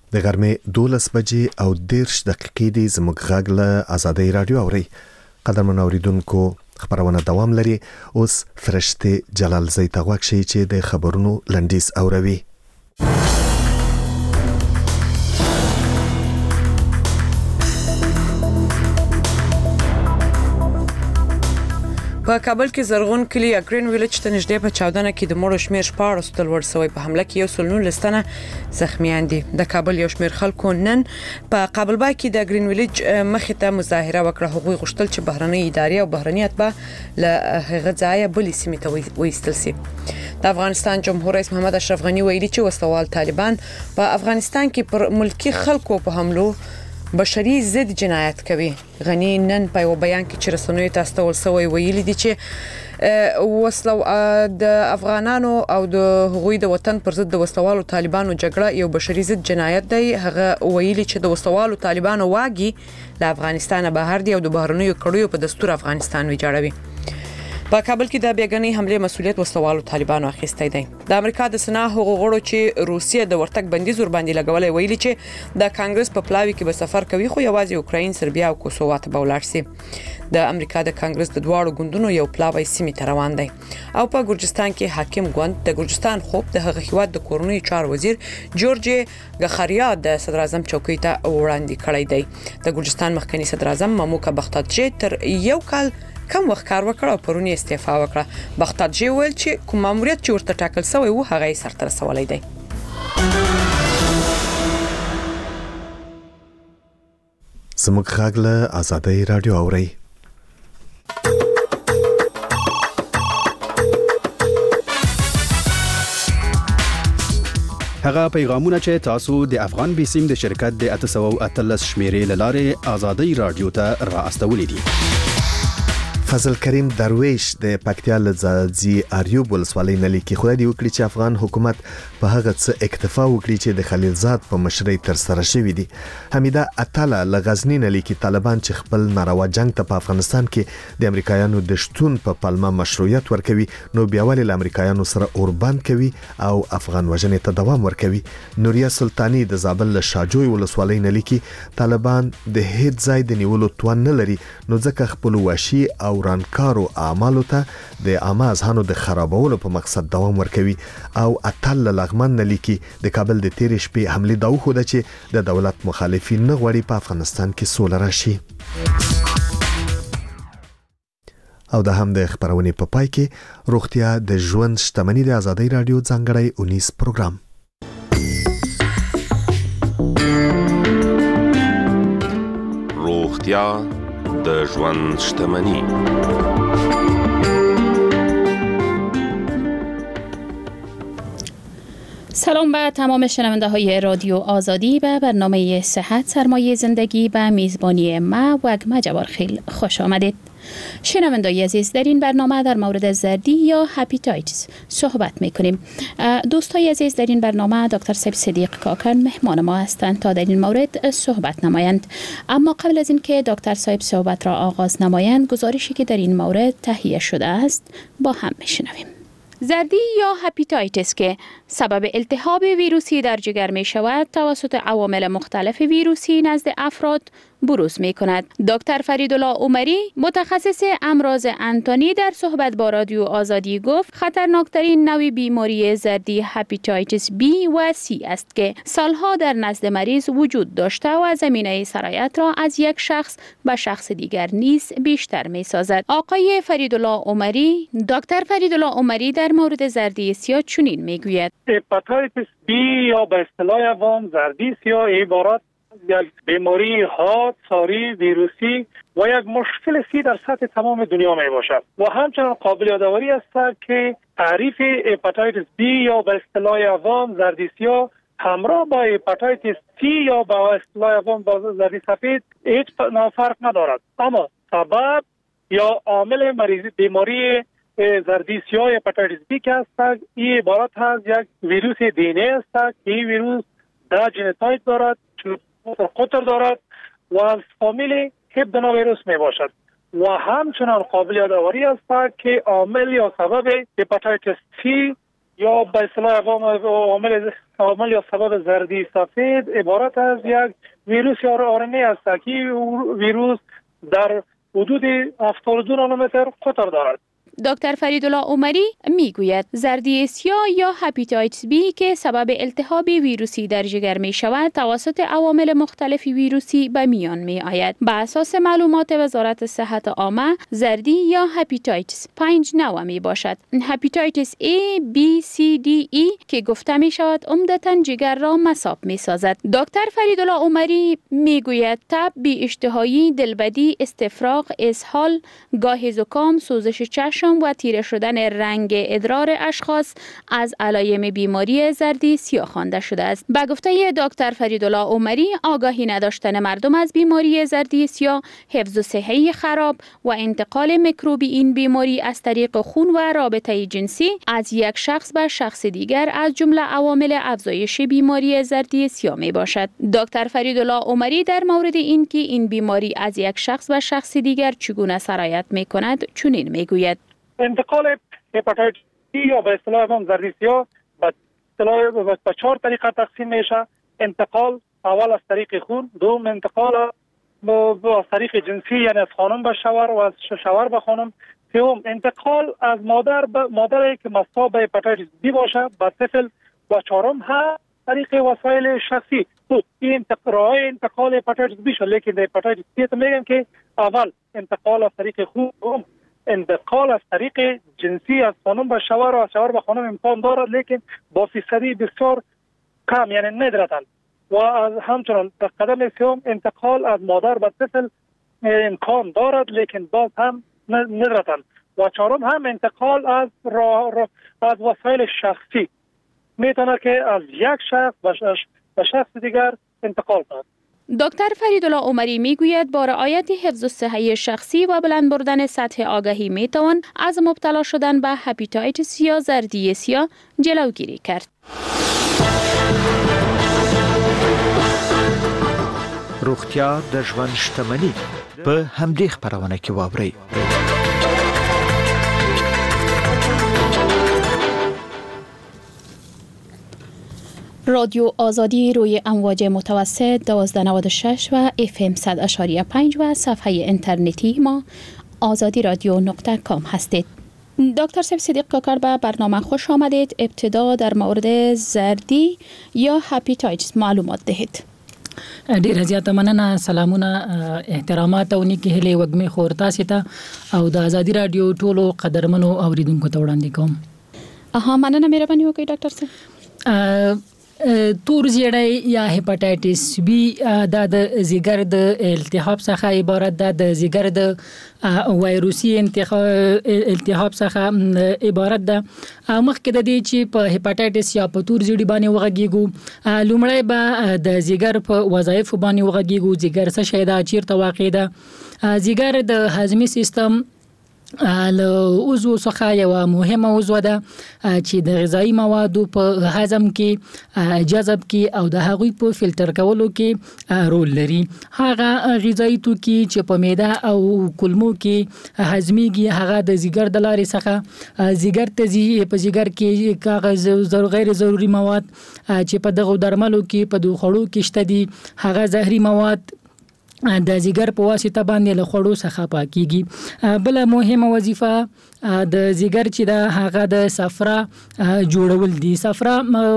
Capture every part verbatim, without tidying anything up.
د غرمې دولس بجې او دیرش دقیقې دی زموږ غږ له آزادۍ رادیو اوري. قدرمن اوریدونکو خبرونه دوام لري. اوس فرشته جلال زی ته غوږ شئ چې د خبرونو لنډیز اوروي. په کابل کې زرغون کلی یا گرین ویلیج ته نږدې په چاودنه کې د مړو شمیر شپاړس ته لوړ شوی. په حمله کې یو سل نولس تنه زخمیان دي. د کابل یو شمیر خلکو نن په قابل باغ کې د گرین ویلیج مخې ته مظاهره وکړه. هغوی غوښتل چې بهرنۍ ادارې او بهرنۍ اتباع له هغه ځایه بلې سیمې ته وایستل شي. د افغانستان جمهور رئیس محمد اشرف غنی ویلي چې وسوال طالبان په افغانستان کې پر ملکی خلکو په حملو بشري ضد جنایت کوي. غنی نن په یو بیان کې چې رسنیو ته استول سوی ویلي دي چې وسلو د افغانانو او د هغوی د وطن پر ضد د وسلوالو طالبانو جګړه یو بشري ضد جنایت دی. هغه ویلي چې د وسلوالو طالبانو واګي له افغانستان بهر دی او د بهرنیو کړیو په دستور افغانستان ویجاړوي. په کابل کې د بیګنۍ حمله مسؤلیت وسوالو طالبانو اخیستی دی. د امریکا د سنا حقوق غړو چې روسیه د ورتګ بندیز ور باندې لګولې ویلي چې د کانګرس په پلاوي کې به سفر کوي خو یوازې اوکراین، سربیا او کوسووا ته ولاړ شي. د امریکا د کانګرس د دواړو ګوندونو یو پلاوی سیمې ته روان دی او په ګورجستان کې حاکم ګوند د ګورجستان خوب د هغه هیواد د کورونی چار وزیر جورج غخاریا د صدر اعظم چوکۍ ته وړاندې کړی دی. د ګورجستان مخکنی صدر اعظم ماموکا بختاتجی تر یو کال کم وخت کار وکړ او پرونی استعفا وکړه. بختاتجی ویل چې کوم ماموریت چې ورته ټاکل شوی و هغه یې سرته رسولی دی. زموږ غږ له آزادۍ رادیو اوري. هغه پیغامونه چې تاسو د افغان بیسیم د شرکت د اته سوه او اتلس شمیرې لاره آزادۍ رادیو ته را استولې دي. فضل کریم درویش د پکتیا لزازي اریوب ولسوالۍ نلی کې خدای دی وکړي چې افغان حکومت په هغه څه اکتفا وکړي چې د خلیلزاد په مشرۍ تر سره شوی دي. حمیده اتاله لغزنی نلی کې طالبان چې خپل ناروا جنگ ته په افغانستان کې د امریکایانو د شتون په پلمه مشروعیت ورکوي نو بیا ولې له امریکایانو سره اوربند کوي او افغان وژنې ته دوام ورکوي. نوریا سلطانی د زابل له شاجوی ولسوالۍ نلی کې طالبان د هیڅ ځای د نیولو توان نه لري نو ځکه خپل واشي او ورانکارو اعمالو ته د عامه اذهانو د خرابولو په مقصد دوام ورکوي. او اتل لغمن نلیکي د کابل د تیر شپې حمله دا وخوده چې د دولت مخالفین نه غواړي په افغانستان کې سوله راشي. او د هم د خبرونې په پای کې روغتیا د ژوند شتمنۍ د آزادۍ رادیو ځانګړی اونیس پروګرام. روغتیا د ژوند شتمنۍ. سلام به تمام شنونده های رادیو آزادی و برنامه صحت سرمایه زندگی به میزبانی ما وگمه جوارخیل خوش آمدید. شنوندگان عزیز، در این برنامه در مورد زردی یا هپاتیتس صحبت میکنیم. دوستای عزیز، در این برنامه دکتر سیب صدیق کاکن مهمان ما هستند تا در این مورد صحبت نمایند. اما قبل از اینکه دکتر صاحب صحبت را آغاز نمایند، گزارشی که در این مورد تهیه شده است با هم میشنویم. زردی یا هپاتیتس که سبب التهاب ویروسی در جگر می شود توسط عوامل مختلف ویروسی نزد افراد بروز می کند. دکتر فریدالله عمری متخصص امراض انتانی در صحبت با رادیو آزادی گفت خطرناکترین نوع بیماری زردی هپاتیتس بی و سی است که سالها در نزد مریض وجود داشته و زمینه سرایت را از یک شخص به شخص دیگر نیز بیشتر می سازد. آقای فریدالله عمری دکتر فریدالله عمری در مورد زردی سیاه چنین می گوید: هپاتیتس بی یا به اصطلاح عوام زردی سیاه عبارت یک بیماری حاد، ساری، ویروسی و یک مشکل سی در سطح تمام دنیا می باشد و همچنان قابل یادآوری است که تعریف هپاتیتس بی یا به اصطلاح عوام زردی سیاه همراه با هپاتیتس سی یا به اصطلاح عوام با زردی سفید هیچ فرق ندارد، اما سبب یا عامل مریضی بیماری زردی سیاه هپاتیتس بی که است این عبارت از یک ویروس دی ان ای است که این ویروس ده ژنوتایپ دارد، قطر دارد و از فامیل هپادنوویروس می باشد و همچنان قابل یادآوری است که عامل یا سبب هپاتیتس سی یا به اصطلاح عامل عامل یا سبب زردی سفید عبارت از یک ویروس یا آرنه است که ویروس در حدود هفتاد و دو نانومتر قطر دارد. دکتر فریدالله عمری میگوید زردی سیاه یا هپاتیتس بی که سبب التهاب ویروسی در جگر می شود توسط عوامل مختلف ویروسی به میان می آید. بر اساس معلومات وزارت صحت عامه زردی یا هپاتیتس پنج نوع می باشد. هپاتیتس A, B, C, D, E که گفته می شود عمدتاً جگر را مصاب می سازد. دکتر فریدالله عمری میگوید تب، بی اشتهایی، دلبدی، استفراغ، اسهال، گاهی زکام، سوزش چشم و تیره شدن رنگ ادرار اشخاص از علائم بیماری زردی سیاه خوانده شده است. به گفته دکتر فریدالله عمری آگاهی نداشتن مردم از بیماری زردی سیاه، حفظ صحی خراب و انتقال میکروبی این بیماری از طریق خون و رابطه جنسی از یک شخص به شخص دیگر از جمله عوامل افزایش بیماری زردی سیاه می باشد. دکتر فریدالله عمری در مورد اینکه این بیماری از یک شخص به شخص دیگر چگونه سرایت می کند چنین می گوید: انتقال هپاتیتس یا به اصطلاح هم زردی سیاه به اصطلاح به چهار طریقه تقسیم میشه. انتقال اول از طریق خون، دوم انتقال از طریق جنسی یعنی از خانم به شوهر و از شوهر به خانم، سوم انتقال از مادر به مادری که مصاب به هپاتیتس بی باشه به طفل، و چهارم ها طریق وسایل شخصی. تو این انتقال انتقال هپاتیتس بی شد، لیکن هپاتیتس سی میگم که اول انتقال از طریق خون، دوم انتقال از طریق جنسی از خانم به شوهر و از شوهر به خانم امکان دارد، لیکن با فیصدی بسیار کم یعنی ندارد. و از همچنان در قدم سوم انتقال از مادر به طفل امکان دارد، لیکن باز هم ندارد. و چهارم هم انتقال از را را از وسایل شخصی میتونه که از یک شخص به شخص دیگر انتقال کند. دکتر فریدالله عمری میگوید با رعایت حفظ صحی شخصی و بلند بردن سطح آگاهی میتوان از مبتلا شدن به هپاتیتس یا زردی سیاه جلوگیری کرد. روغتیا د ژوند شتمني په همدې خبرونه کې واورئ. رادیو آزادی روی امواج متوسط دوازده ممیز نود و شش و اف ام صد ممیز پنج و صفحه اینترنتی ما آزادی رادیو نقطه کام هستید. دکتر سیب صدیق کاکر به برنامه خوش آمدید. ابتدا در مورد زردی یا هپاتیتس معلومات دهید. ډیره زیاته مننه. سلامونه، احترامات او نیکی هیلې وګمې خور تاسو ته او د آزادي رادیو ټولو قدرمنو اوریدونکو ته وړاندې کوم. اها مننه، مهرباني وکړئ ډاکټر صاحب. تور زیړی یا هپاتیتس بی دا د ځیګر د التهاب څخه عبارت ده. د ځیګر د وایروسي التهاب څخه عبارت ده. مخکې د دې چې په هپاتیتس یا په تور زیړی باندې وغږیږو، لومړی به د ځیګر په وظایف باندې وغږیږو. ځیګر څه شی ده، چیرته واقع ده؟ ځیګر د هضمي سیستم له عضو څخه یو مهمه عضو ده چې د غذایی موادو په هضم کې، جذب کې او د هغوی په فلټر کولو کې رول لري. هغه غذایی توکي چې په معده او کولمو کې هضميږي هغه د ځیګر د لارې څخه ځیګر ته ځي. په ځیګر کې کاغذ غیر ضروري مواد چې په دغه درملو کې په دوه خړو کې شته دي، هغه زهري مواد د ځیګر په واسطه باندې له خوړو څخه پاکيږي. بل مهمه وظیفه د ځیګر چې د هغه د صفرا جوړول دي. صفرا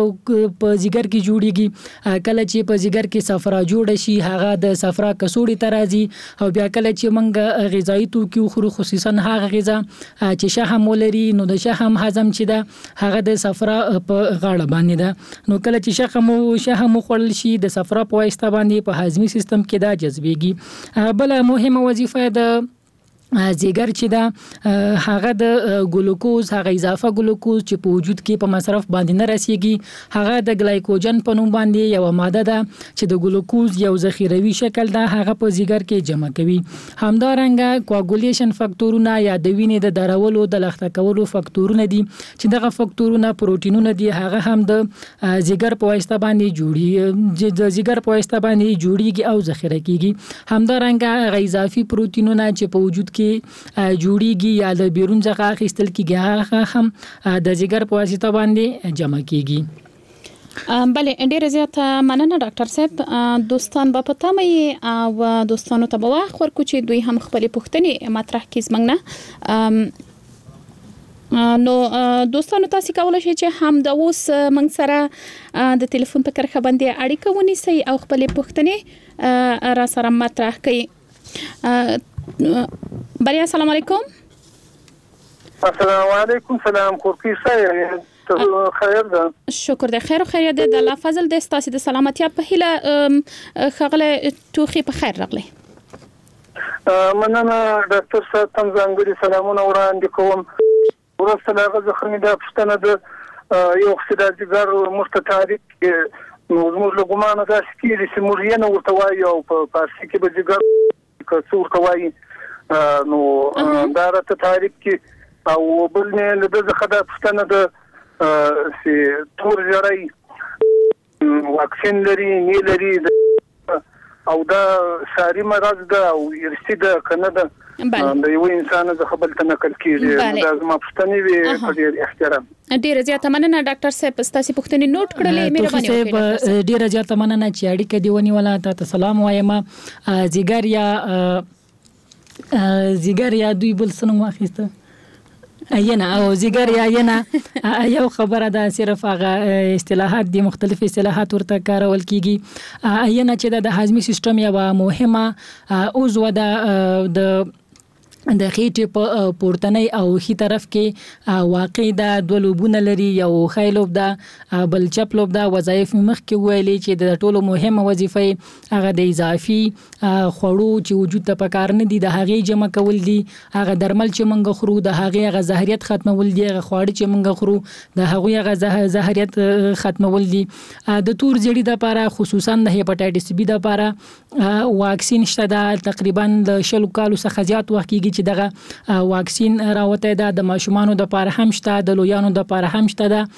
په ځیګر کې جوړیږي. کله چې په ځیګر کې صفرا جوړ شي هغه د صفرا کڅوړې ته راځي او بیا کله چې موږ غذایی توکي خورو، خصوصا هغه غذا چې شحم ولري، نو د شحم هضم چې ده هغه د صفرا په غاړه باندې ده. نو کله چې شحم او شحم خوړل شي د صفرا په واسطه باندې په هضمي سیستم کې دا جذبېږي. بل مهمه وظیفه ده ځیګر چې دا هغه د ګلوکوز، هغه اضافه ګلوکوز چې په وجود کې په مصرف باندې نه رسیږي، هغه د ګلایکوجن په نوم باندې یو ماده ده چې د ګلوکوز یو ذخیروي شکل ده، هغه په ځیګر کې جمع کوي. همدارنګه کواګولیشن فاکتورونه یا د وینې د درولو د لخته کولو فاکتورونه دي چې دغه فاکتورونه پروتینونه دي، هغه هم د ځیګر په واسطه باندې جوړي د ځیګر په واسطه باندې جوړیږي او ذخیره کیږي. همدارنګه اضافي پروتینونه چې په وجود کې جوړیږي یا د بیرون څخه اخیستل کیږي هغه هم د جګر په واسطه باندې جمع کیږي. بله ډیره زیاته مننه ډاکټر صاحب. دوستان په پتمه او دوستانو ته به وخت ورکو چې دوی هم خپل پوښتنې مطرح کړي زمنګ نو دوستانو تاسو کولای شئ چې هم د اوس موږ سره د ټلیفون په کرښه باندې اړیکه ونیسئ او خپل پوښتنې را سره مطرح کړئ. بریا السلام علیکم. السلام علیکم. سلام کورکی صاحب خیر ده. شکر ده خیر او خیریت ده. د الله فضل د ستاسو د سلامتی په هیله خغله توخي په خیر راغلی. مننه ډاکټر صاحب تم ځانګړي سلامونه وړاندې کوم. ورسته هغه ځخنی د پښتنه د یو خدایګر مستطاریک نو موږ له ګمانه دا سکیری چې موږ یې نو ورته وایو په فارسی کې به ځګر کڅور کوي نو دا راته تاریخ کې او بل نه له دغه خدای پښتنه د سي تور جړای واکسین لري نه لري او دا ساري مرض ده او ارثي ده کنه ده د یو انسان د خپل تنقل کیږي دا زما پښتني وي په ډیر احترام. ډیر زیاته مننه ډاکټر صاحب ستاسو پښتني نوٹ کړلې مهرباني وکړئ. ډیر زیاته مننه چې اړیکه دی ونیوله. ته سلام وایم. زیګر یا زیګر یا دوی بل سنم واخیسته اینا او زیګر یا اینا یو خبره ده صرف هغه اصطلاحات دي مختلف اصطلاحات ورته کارول کیږي. اینا چې د هاضمي سیستم یو مهمه عضو ده د د خېټې په پورتنۍ او خي طرف کې واقع ده. دوه لوبونه لري یو خیلوب ده بل چپ لوب ده. وظایف مخ کې ویلې چې د ټولو مهمه وظیفه هغه د اضافي خوړو چې وجود ته پکار نه دي د هغه جمع کول دي. هغه درمل چې منګه خورو د هغه هغه زهريت ختمول دي. هغه خواړه چې منګه خورو د هغه هغه زهريت ختمول دي. د تور زړی د لپاره خصوصا د هپاتایټس بي د لپاره واکسین شته ده. تقریبا د شلو کالو څخه زیات وخت کې چې دغه واکسین راوته ده. د ماشومانو د لپاره هم شته د لویانو د لپاره هم شته ده.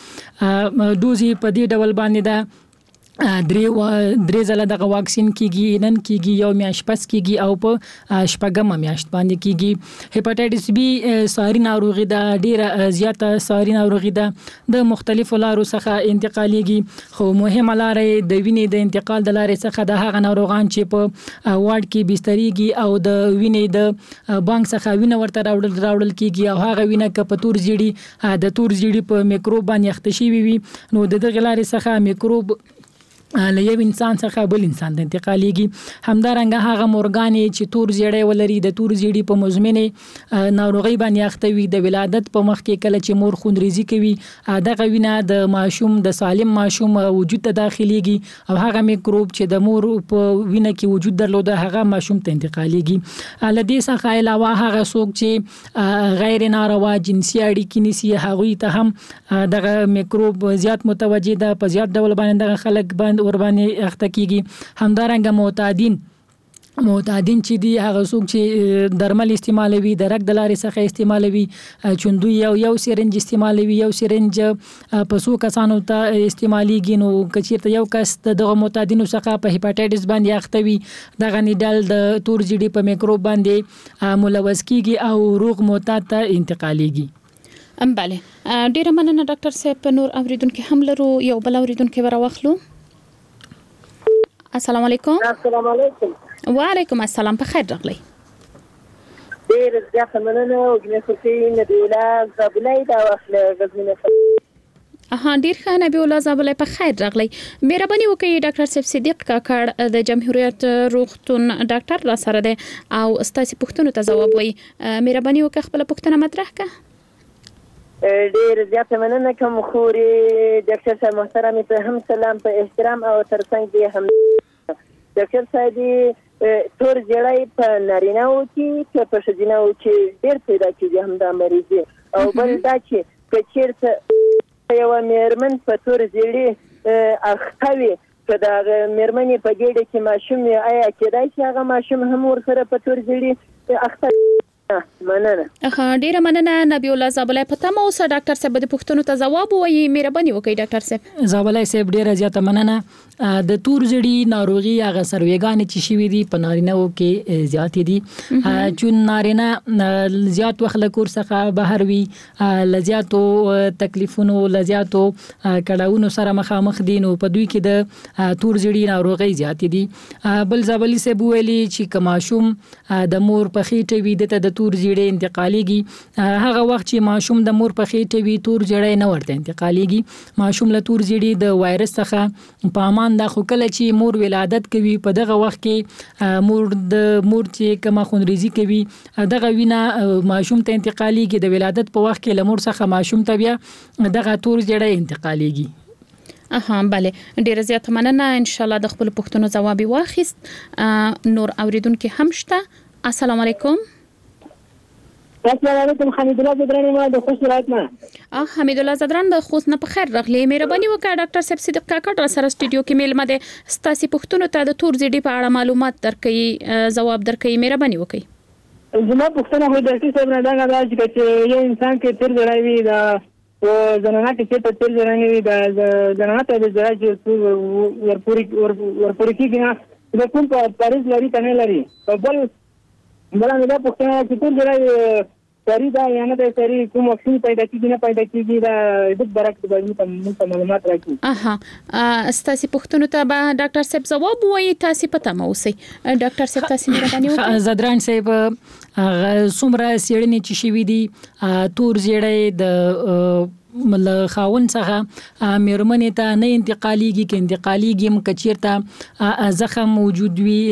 دوزي په دې ډول باندې ده درې درې ځله دغه واکسین کیږي. نن کیږي یو میاشت پس کیږي او په شپږم میاشت باندې کیږي. هپاتایټس بي ساري ناروغي ده ډیره زیاته ساري ناروغي ده د مختلفو لارو څخه انتقالېږي خو مهمه لار د وینې د انتقال د لارې څخه د هغه ناروغان چې په واډ کې بستريږي او د وینې د بانک څخه وینه ورته راوړل راوړل کیږي او هغه وینه ک په تور زیړي د تور زیړي په میکروب باندې اختشي وي نو د دغه لارې څخه میکروب له یو انسان څخه بل انسان ته انتقالېږي. همدارنګه هغه مورګانې چې تور زیړی ولري د تور زیړي په مزمنه ناروغي باندې اخته وي د ولادت په مخ کې کله چې مور خونریزي کوي دغه وینه د ماشوم د سالم ماشوم وجود ته داخليږي او هغه میکروب چې د مور په وینه کې وجود درلوده هغه ماشوم ته انتقالېږي. لدې څخه علاوه هغه څوک چې غیر ناروا جنسي اړیکې نيسي هغوی ته هم دغه میکروب زیات متوجه ده په زیات ډول باندې دغه خلک باندې ور باندې اخته کیږي. همدارنګه معتادین معتادین چې دی هغه څوک چې درمل استعمالوي د رګ د لارې څخه استعمالوي چوندوی یو یو سرنج استعمالوي یو سرنج په څو کسانو ته استعماليږي نو کچیرته یو کس دغه معتادینو څخه په هپاتایټس باندې اخته وي دغه نیډل د تور زیړي په میکروب باندې ملوث کیږي او روغ معتاد ته انتقاليږي. ام bale ډیره مننه ډاکټر صاحب. په نور اوریدونکو هم لرو یو بل اوریدونکو ورواخلو. السلام علیکم. السلام علیکم. وعلیکم السلام په خیر راغلی. ډیر زیاته مننه او ګنې نبی الله زابلای دا واخله غزنه. اها ډیر ښه نبی الله زابلای په خیر راغلی. مهرباني وکړئ ډاکټر صاحب صدیق کاکړ د جمهوریت روغتون ډاکټر را سره ده او ستاسو پوښتنو ته ځواب وایي. مهرباني وکړئ خپل پوښتنه مطرح کړه. ډیر زیاته مننه کوم خوري ډاکټر صاحب محترم په هم سلام په احترام او ترڅنګ دې هم ډاکټر صاحب تور زیړی په نارینه او چې په شجینه او چې ډیر پیدا کیږي هم د مریضي او بل دا چې کچیرته یو میرمن په تور زیړی اختوي په دا میرمنې په ګډه کې ماشوم آیا کېدای چې هغه ماشوم هم ورسره په تور زیړی اخته مننه. ها ډیره مننه نبی الله زابلای په تمه اوسه ډاکټر صاحب د پوښتنو ته جواب وایي مهرباني وکړئ ډاکټر صاحب. زابلای صاحب ډیره زیاته مننه. د تور زړی ناروغي هغه سرویګان چې شوي دي په نارینه‌و کې زیات دي چې نارینه زیات وخت له کور څخه بهر وي لزیاتو تکلیفونو لزیاتو کډاونو سره مخامخ دي نو په دوی کې د تور زړی ناروغي زیات دي. بل زابلی صاحب ویلي چې کماشوم د مور په خېټه وي د د تور زړی انتقاليږي هغه وخت چې ماشوم د مور په خېټه وي تور زړی نه ورته انتقاليږي ماشوم له تور زړی د وایرس څخه په امان دا خو کله چې مور ولادت کوي په دغه وخت کې مور د مور چې کما خونریزي کوي دغه وینا ماشوم ته انتقاليږي د ولادت په وخت کې لمر څخه ماشوم ته بیا دغه تور زړی انتقاليږي. اها bale ډیر زیات مننه ان شاء الله د خپل پوښتنو جواب واخیست. نور اوریدونکو هم شته. السلام علیکم. السلام علیکم حمید الله زدران ما د خوش رات نه اه حمید الله زدران د خوست نه په خیر راغلی مهرباني وکړه ډاکټر صاحب صدیق کاکړ را سره سټډیو کې میل مده ستاسو پوښتنو ته د تور زیډي په اړه معلومات درکې جواب درکې مهرباني وکړئ. زما پوښتنه هو ډاکټر صاحب نه دا غواړي چې یو انسان کې تیر ځړای وي دا او زنانه کې چې تیر ځړای وي دا زنانه ته د ځای چې ورپوري ورپوري کې د کوم په پاریس لري کنه لري په بل بلانه دا پوښتنه چې تیر ځړای سری دا یا نه د سری کوم واکسین پیدا کیږي نه پیدا کیږي دا د برعکس باندې په معلومات راکړي. اها ستاسو پوښتنو ته به ډاکټر صاحب جواب وایي تاسو پته مو اوسئ ډاکټر صاحب تاسو مهرباني وکړئ. زدران صاحب څومره سیړنې چې شوي دي تور زیړی د مل خاون څخه مېرمنې ته نه انتقاليږي کې انتقاليږي مکچیرته زخم موجود وي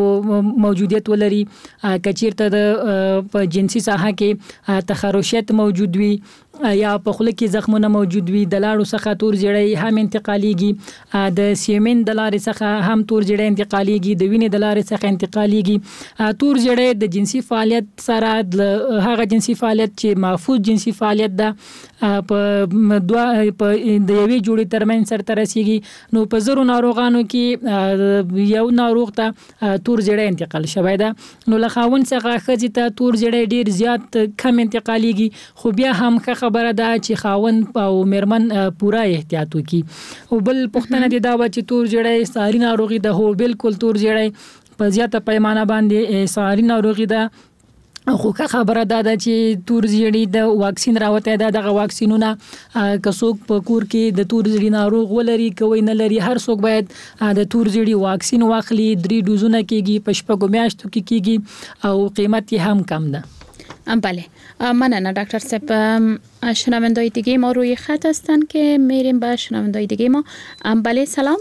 موجودیت ولري کچیرته د په جنسي ساحه کې تخرشات موجود وي یا په خله کې زخمونه موجود وي د لاړو څخه تور زیړی هم انتقاليږي د سیمن د لارې څخه هم تور زیړی انتقاليږي د وینې د لارې څخه انتقاليږي تور زیړی د جنسي فعالیت سره هغه جنسي فعالیت چې محفوظ جنسي فعالیت ده په دوا په د یوې جوړې ترمن سره ترسيږي نو په زرو ناروغانو کې یو ناروغ ته تور زیړی انتقال شوی ده نو لخواون څخه خځې ته تور زیړی ډیر زیات کم انتقاليږي خو بیا هم خبره ده چې خاون او مېرمن پورا احتیاط وکړي. او بل پوښتنه دي دا چې تور زیړی ساري ناروغي ده هو بالکل تور زیړی په زیاته پیمانه باندې ساري ناروغي ده خو خبره ده چې تور زیړی د واکسین راوته ده دغه واکسینونه کڅوک په کور کې د تور زیړی ناروغ ولري کوي نه لري هر څوک باید د تور زیړی واکسین واخلي درې ډوزونه کېږي په شپږو میاشتو کې کېږي او قیمت یې هم کم ده. بله مننه دکتر صاحب. شنوندای دیگه ما روی خط هستن که میریم به شنوندای دیگه ما. بله سلام.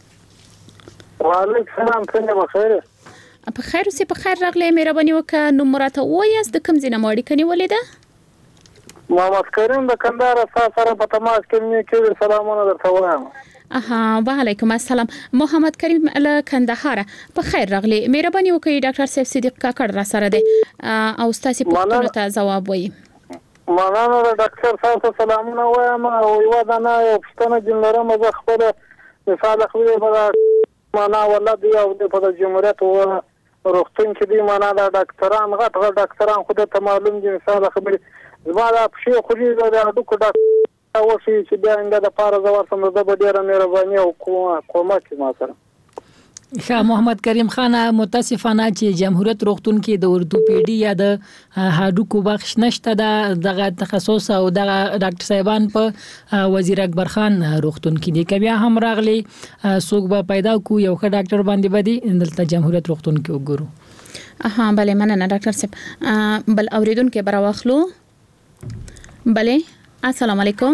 و علیکم سلام څنګه بخیر په خیر اوسې په خیر راغلی مهرباني وکړه نمبر ته وایاست د کوم ځای نه مو اړیکه نیولې ده؟ محمد کریم د کندهار سره په تماس کې کې سلامونه درته وایم. اها وعلیکم السلام محمد کریم له کندهار په خیر راغلی مهرباني وکړئ ډاکټر صاحب صدیق کاکړ را سره دی او تاسو پوښتنه ته جواب وایي. مننه ډاکټر صاحب سلامونه وایم او یو دا نه پوښتنه جنرم زه خپل مثال خو به معنا ولادي او په جمهوریت او روغتون کې دی معنا دا ډاکټران غټ غټ ډاکټران خو ته معلوم دي مثال خبري زما دا په خو دې دا ډوک ډاکټر او چې بیا انده د پاره زوار سم د ډیره مهرباني او کومک ما سره. ښه محمد کریم خان متاسفانه چې جمهوریت روغتون کې د اورتوپیډي یا د هډوکو بخش نشته د دغه تخصص او دغه ډاکټر صاحبان په وزیر اکبر خان روغتون کې دي کبیا هم راغلي څوک به پیدا کو یو ښه ډاکټر باندې بدی دلته جمهوریت روغتون کې وګورو. اها بله مننه ډاکټر صاحب. بل اوریدونکو برا واخلو. بله السلام علیکم.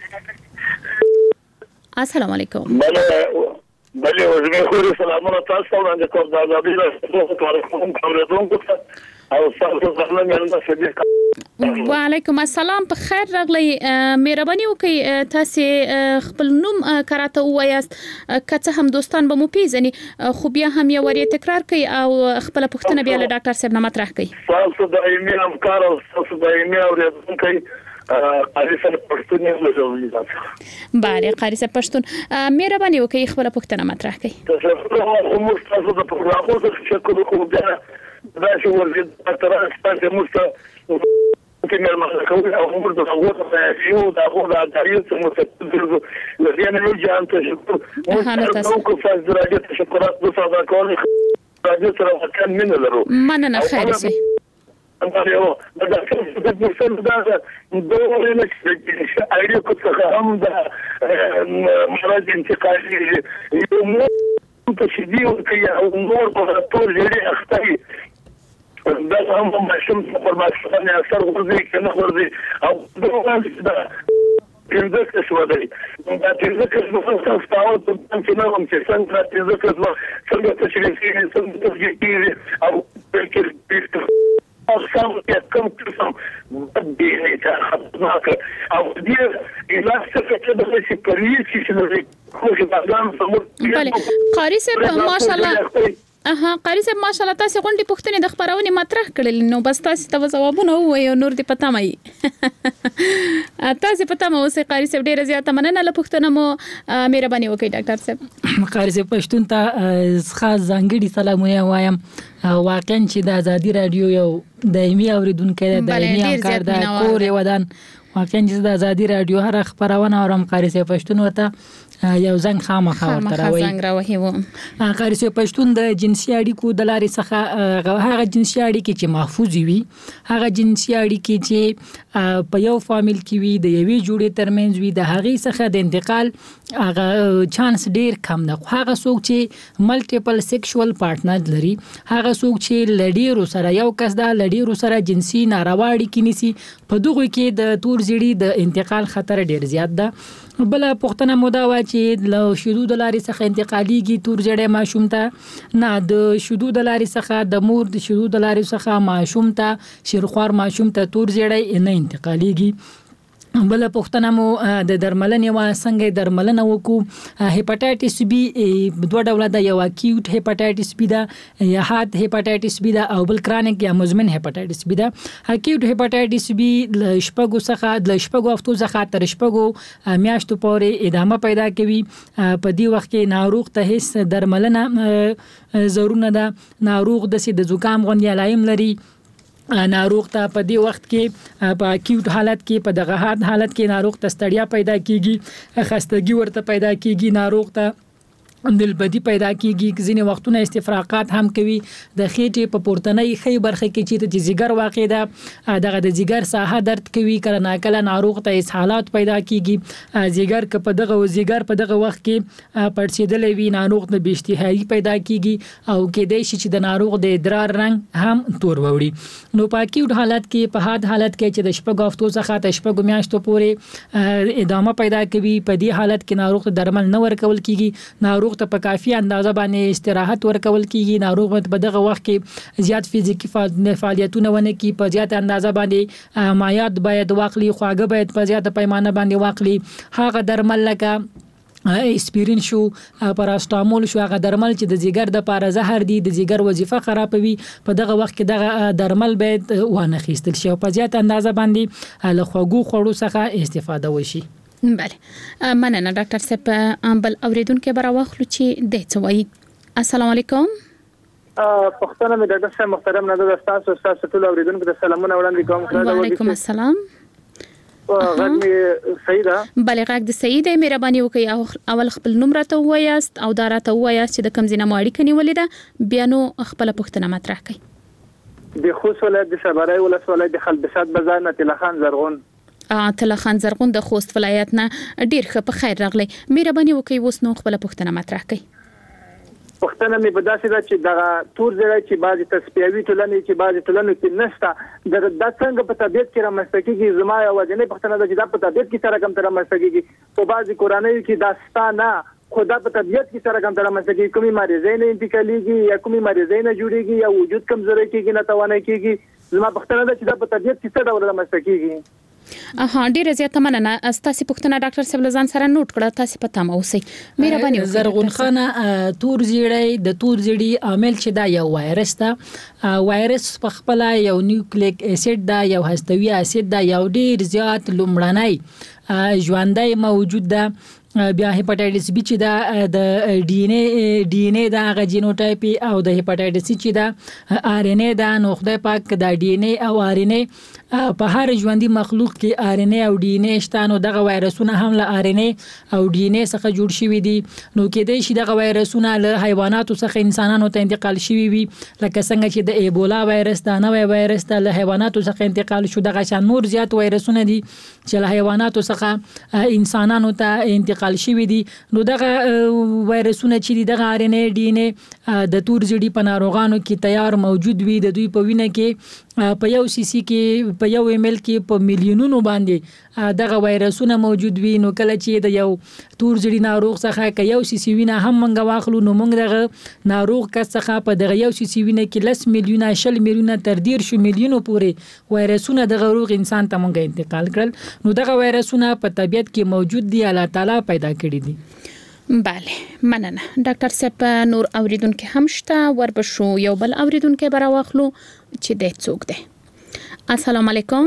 السلام علیکم. بله بله وزمه خوري سلامونه تاسو ته وړاندې کوم دا د دې په کوم خبرونه او تاسو څنګه مېرمن صدیق. وعلیکم السلام په خیر راغلی مهرباني وکړئ تاسو خپل نوم کراته وایاست که هم دوستان به مو پیژني خو بیا هم یو وری تکرار کوي او خپل پوښتنه بیا له ډاکټر صاحب نه مطرح کوي. تاسو د ایمي همکار او تاسو د ایمي اوریدونکو قاری صاحب پښتون یې مزوي. بله قاری صاحب پښتون مهرباني وکړئ خپل پوښتنه مطرح کړئ. تاسو هم تاسو د پروګرامونو څخه کوم بیا دا شو ورته تر ستاسو مست کې مې کوي او موږ د هغه په یو د هغه د تاریخ مستقل لدينا نرجع أن تشكر موقف فازدراجة تشكرات بصدى كوني راجع ترى كان من الرو ما أنا خير شيء أنا يو بدأ كيف تدرسون ده دور نفسك أيدي كنت خام ده مرض انتقالي يوم تشديد كي أمور بطول جري أختي بس هم ماشيين في المشروع أنا أكثر غرزي كنا غرزي أو دور ده تذكر شو هذي تذكر مثلا استعوض في نوم في سنة تذكر سنة تشريفية سنة تشريفية أو بالكل أقسام كم قسم بديني تأخذناك أو دير إلى سكة كده ليش كريس شنو خوش بعدين فمر بله قاری صاحب ماشاءالله اها قاری صاحب ماشاءالله تاسو غونډې پوښتنې د خبرونه مطرح کړل نو بس تاسو ته جوابونه وایو نور دې پتا مې تاسو پتا مې اوسې قاری صاحب ډېر زیاته مننه له پوښتنه مو مهرباني وکړئ ډاکټر صاحب قاری صاحب پښتون ته خاص ځانګړي سلامونه وایم واقعا چې د ازادي رادیو یو دایمي اوریدونکو د دایمي همکار د کور ودان واقعا چې د ازادي رادیو هر خبرونه اورم قاری صاحب پښتون وته یو زنګ خامخا ورته راوي زنګ راوي وو قاری صاحب پښتون د جنسي اړیکو د لارې څخه هغه جنسي اړیکې چې محفوظ وي هغه جنسي اړیکې چې په یو فامیل کې وي د یوې جوړې ترمنځ وي د هغې څخه د انتقال هغه چانس ډیر کم ده هغه څوک چې ملټیپل سیکشوال پارټنر لري هغه څوک چې لډیرو سره یو کس دا لډیرو سره جنسي ناروا اړیکې نیسي په دغه کې د تور زیړي د انتقال خطر ډیر زیات ده بل پښتنه مودا وا چې له شذو د لارې څخه انتقاليږي تور جړې ماشوم ته نه د شذو د لارې څخه د مور د شذو د لارې څخه ماشوم ته شیرخوار ماشوم ته تور جړې نه انتقاليږي بل پښتنه مو د درملنې وا څنګه درملنه وکړو هپاتایټس بی دوه ډوله د یو اکیوټ هپاتایټس بی دا یا حاد هپاتایټس بی دا او بل کرانیک یا مزمن هپاتایټس بی دا اکیوټ هپاتایټس بی د شپږو څخه د شپږو هفتو څخه تر شپږو میاشتو پورې ادامه پیدا کوي په دې وخت کې ناروغ ته هیڅ درملنه ضروري ده ناروغ د سید زکام غونډه علائم لري ناروغ ته په دې وخت کې په اکیوټ حالت کې په دغه حالت کې ناروغ ته ستړیا پیدا کیږي خستګي ورته پیدا کیږي ناروغ ته دلبدی پیدا کیږي ځینې وختونه استفراقات هم کوي د خېټې په پورتنۍ خې برخه کې چې جګر واقع ده دغه د جګر ساحه درد کوي کله ناکله ناروغ ته اسهالات پیدا کیږي جګر ک په دغه جګر په دغه وخت کې پړسیدلې وي ناروغ د بشتهایی پیدا کیږي او کې د شي چې د ناروغ د ادرار رنګ هم تور ووري نو په کیوټ حالت کې په حاد حالت کې چې د شپږ هفتو څخه د شپږ میاشتو پورې ادامه پیدا کوي په دې حالت کې ناروغ ته درمل نه ورکول کیږي ناروغ ته په کافي اندازه باندې استراحت ورکول کیږي ناروغ په دغه وخت کې زیات فزیکی فعالیتونه ونه کی په زیات اندازه باندې مایعات باید واخلي خواږه باید په زیات پیمانه باندې واخلي هغه درمل لکه اسپرین شو پاراستامول شو هغه درمل چې د جګر د پاره زهر دي د جګر وظیفه خرابوي په دغه وخت کې دغه درمل باید ونه خېستل شي په زیات اندازه باندې له خوږو خوړو څخه استفاده وشي بله مننه ډاکټر صاحب بل اوریدونکو به راوخلو چې د څه وایي السلام علیکم پښتنه مې ډاکټر صاحب محترم نه د تاسو تاسو ټول اوریدونکو ته سلامونه وړاندې کوم وعلیکم السلام غږ مې صحیح ده بله غږ د صحیح دی مهرباني وکړئ اول خپل نوم راته ووایاست او دا راته ووایاست چې د کوم ځای نه مو اړیکه نیولې ده بیا نو خپله پوښتنه مطرح کړئ د خوست ولایت د شبرای ولسوالۍ د خلبسات بازار نه تلخان زرغون تلخان زرغون د خوست ولایت نه ډیر ښه په خیر راغلی مهرباني وکړئ اوس نو خپل پوښتنه مطرح کړئ پښتنه مې په داسې ده چې دغه تور ځای چې بعضی تسپیوي ټولنې چې بعضی ټولنې کې نشته د د څنګه په طبيعت کې رامنځته کیږي زما یو ځنې پښتنه ده چې دا په طبيعت کې سره کوم تر رامنځته کیږي په بعضی قرآني کې داستانه خدا په طبيعت کې سره کوم تر رامنځته کیږي کومي مریضۍ نه انتقاليږي یا کومي مریضۍ نه جوړيږي یا وجود کمزوري کیږي نه توانای کیږي زما پښتنه ده چې دا په طبيعت کې څه ډول رامنځته کیږي اها ډیره زیاته مننه تاسو پوښتنه ډاکټر صاحب لزان سره نوٹ کړه تاسو پته مو اوسئ مهرباني وکړئ زرغون خانه تور زیړی د تور زیړی عامل چې دا یو وایرس ده وایرس په خپل یو نیوکلیک اسید دا یو هستوي اسید دا یو ډیر زیات لومړنی ژوندۍ موجود ده بیا هپاتایټس بی چې دا د ډي ان اي ډي ان اي دا غ جینوټایپ او د هپاتایټس سی چې دا ار ان اي دا نو خدای پاک دا ډي ان اي او ار ان اي په هر ژوندۍ مخلوق کې ار ان اي او ډي ان اي شته نو دغه وایرسونه هم له ار ان اي او ډي ان اي څخه جوړ شوي دي نو کېدای شي دغه وایرسونه له حیواناتو څخه انسانانو ته انتقال شوي وي لکه څنګه چې د ایبولا وایرس دا نوی وایرس د له حیواناتو څخه انتقال شو دغه شان نور زیات وایرسونه دي چې له حیواناتو څخه انسانانو ته انتقال شوي دي نو دغه وایرسونه چې دغه ار ان اي ډي ان اي د تور ژیړي په ناروغانو کې تیار موجود وي د دوی په وینه کې په یو سی سی کې په یو ایم ایل کې په میلیونونو باندې دغه وایرسونه موجود وي نو کله چې د یو تور ژیړي ناروغ څخه که یو سی سی وینه هم منګه واخلو نو موږ دغه ناروغ کس څخه په دغه یو سی سی وینه کې لس میلیونه شل میلیونه تر ډیر شو میلیونو پورې وایرسونه دغه روغ انسان ته موږ انتقال کړل نو دغه وایرسونه په طبیعت کې موجود دي الله تعالی پیدا کړی دي بله مننه ډاکټر صاحب نور اوریدونکو هم شته وربشو یو بل اوریدونکو برا واخلو چې د څوک ده السلام علیکم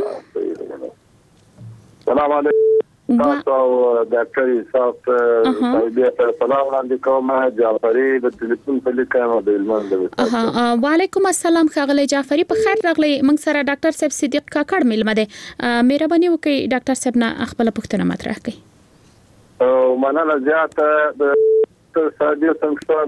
سلام علیکم تاسو ډاکټر صاحب سعودي ته سلام وړاندې کوم جعفری د ټلیفون په لیکه د علمان وعلیکم السلام خغلی جعفری په خیر راغلی موږ سره ډاکټر صاحب صدیق کاکړ ملمه ده مهرباني وکړئ ډاکټر صاحب نه خپل پوښتنه مطرح کړئ او مننه زیاته د سعودي څنګه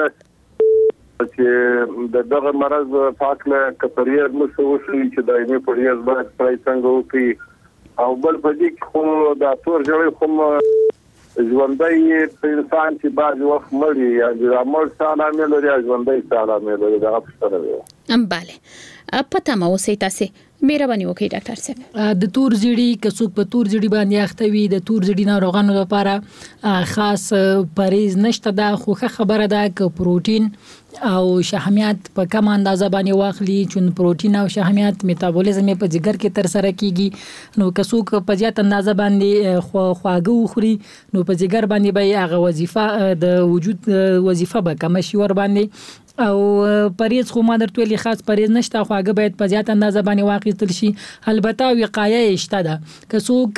دا چې د دغه مرض پاکله کپریز مو شو چې دایمي پریز باید پرای څنګه وکړي او بل په دې خو د تور جوړې کوم ژوندۍ انسان چې باز وخت مړی یا د عمل سالامه لري ژوندۍ سالامه لري دا څه دی ام bale پته مو سي تاسو مهرباني وکړئ ډاکټر صاحب د تور ژیړي کڅوک په تور ژیړي باندې اخته وي د تور ژیړي ناروغانو لپاره خاص پریز نشته دا خو خبره ده ک پروتین او شحمیات په کم اندازه باندې واخلي چې پروتین او شحمیات میتابولیزم په جګر کې تر سره کیږي نو کڅوک په زیات اندازه باندې خواږه خوري نو په جګر باندې به هغه وظیفه د وجود وظیفه به کم شي ور باندې او پریز خو ما درته ویلي خاص پریز نشته خواږه باید په زیات اندازه باندې واخیستل شي البته وقایه شته ده که څوک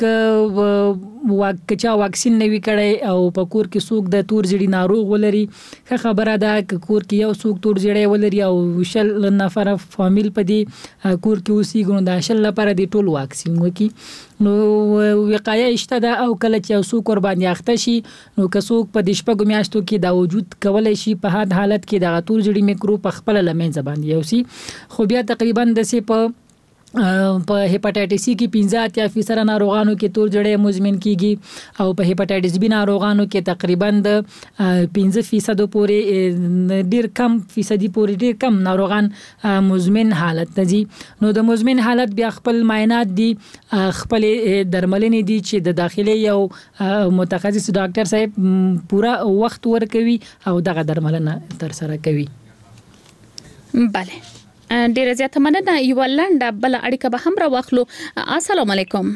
واکچا واکسین نه وی کړي او په کور کې څوک د تور ژیړي ناروغ ولري ښه خبره ده که کور کې یو څوک تور ژیړي ولري او شل نفر فامیل په دې کور کې اوسېږي نو د شل لپاره د ټول واکسین وکي نو وقایه شته ده او کله چې څوک ور باندې اخته شي نو که څوک په د شپږو میاشتو کې دا وجود کولای شي په هغه حالت کې د تور ژیړي میکروب خپل لمنځه باندې یوسي خو بیا تقریبا د سي په په هپاتایټس سی کې پنځه اتیا فیصد ناروغانو کې تور ژیړی مزمن کیږي او په هپاتایټس بی ناروغانو کې تقریبا د پنځه فیصد پورې ډیر کم فیصدي پورې ډیر کم ناروغان مزمن حالت ته دي نو د مزمن حالت بیا خپل معاینات دي خپل درملنې دي چې د داخلي یو متخصص ډاکټر صاحب پورا وخت ورکوي او دغه درملنه تر سره کوي bale ډیر زیاته مننه یو لنډه بل اړیکه به هم را واخلو السلام علیکم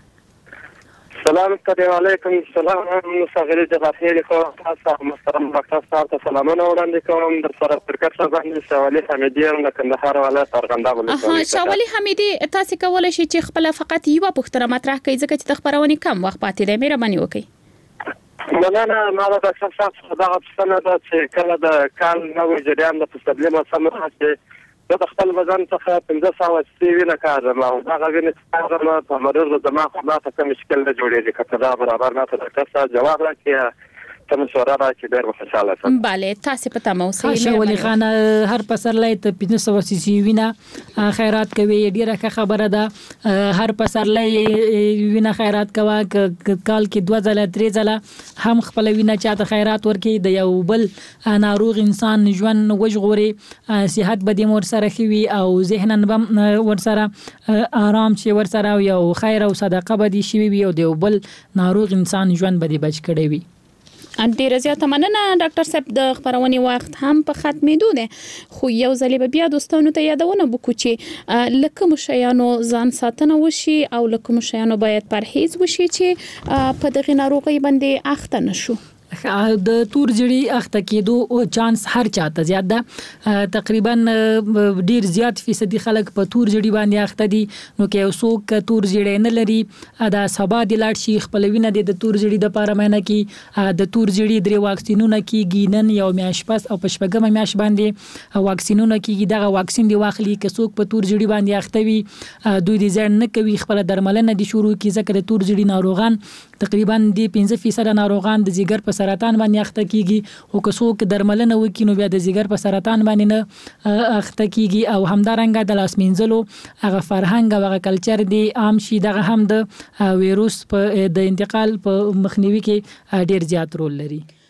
سلام علیکم سلام مساغلی د غفیر کو تاسو محترم ډاکټر صاحب ته سلامونه وړاندې کوم در سره پرکټ باندې شوالی حمیدی د کندهار ولایت ارغنده ولایت اه شوالی حمیدی تاسو کولای شئ چې خپل فقط یو پوښتنه مطرح کړئ ځکه چې د خبرونه کم وخت پاتې دی مهرباني وکړئ مننه ما د ډاکټر صاحب دا غوښتنه ده چې کله د کال نو جریان د تسلیمه سمه چې د خپل وزن څخه پنځه سوه سیوی نه کارم او دا غوښنه چې په مرور د ما خو ما ته مشکل نه جوړېږي کته دا برابر نه ته ډاکټر صاحب جواب راکړي ته مشوره راکړي ډېر خوشاله شم bale تاسو په تمه اوسئ شاولي خان هر پسرلای ته پنځه سوه سیوینه خیرات کوي ډیره خبره ده هر پسرلای وینه خیرات کوا کال کې دوه ځله درې ځله هم خپل وینه چاته خیرات ورکي د یو بل ناروغ انسان ژوند وژغوري صحت به مور سره خوي او ذهنن بم ور سره آرام شي ور سره یو خیر او صدقه به دي شي وي او د یو بل ناروغ انسان ژوند به دي بچ کړي وي ان ډیر زیاته مننه ډاکټر صاحب د خبرونې وخت هم په ختمېدو ده خو یو ځلې به بیا دوستانو ته یادونه وکړو چې لکه مشیانو ځان ساتنه وشي او لکه مشیانو باید پرهیز وشي چې په دغه ناروغي باندې اخته نشو د تور جړی اخته کېدو او چانس هر چاته زیات ده. تقریبا ډیر زیات فیصدي خلک په تور جړی باندې اخته دي. نو کې یو څوک تور جړی نه لري دا سبا د لاړ شي خپل وینه د تور جړی د پاره مینه کې د تور جړی درې واکسینونه کېږي. نن یو میاش پس او په شپږم میاش باندې واکسینونه کېږي. دغه واکسین دی واخلي که څوک په تور جړی باندې اخته وي دوی د ځان نه کوي خپل درملنه دي شروع کی ځکه د تور جړی ناروغان تقریبا د پنځه فیصد ناروغان د جګر په سرطان باندې اخته کیږي او که څوک درملنه وکړي نو بیا د جګر په سرطان باندې نه اخته کیږي. او همدارنګه د لاس مینځلو هغه فرهنګ او هغه کلچر دی عام شي دغه هم د وایروس په د انتقال په مخنیوي کې ډیر زیات رول لري.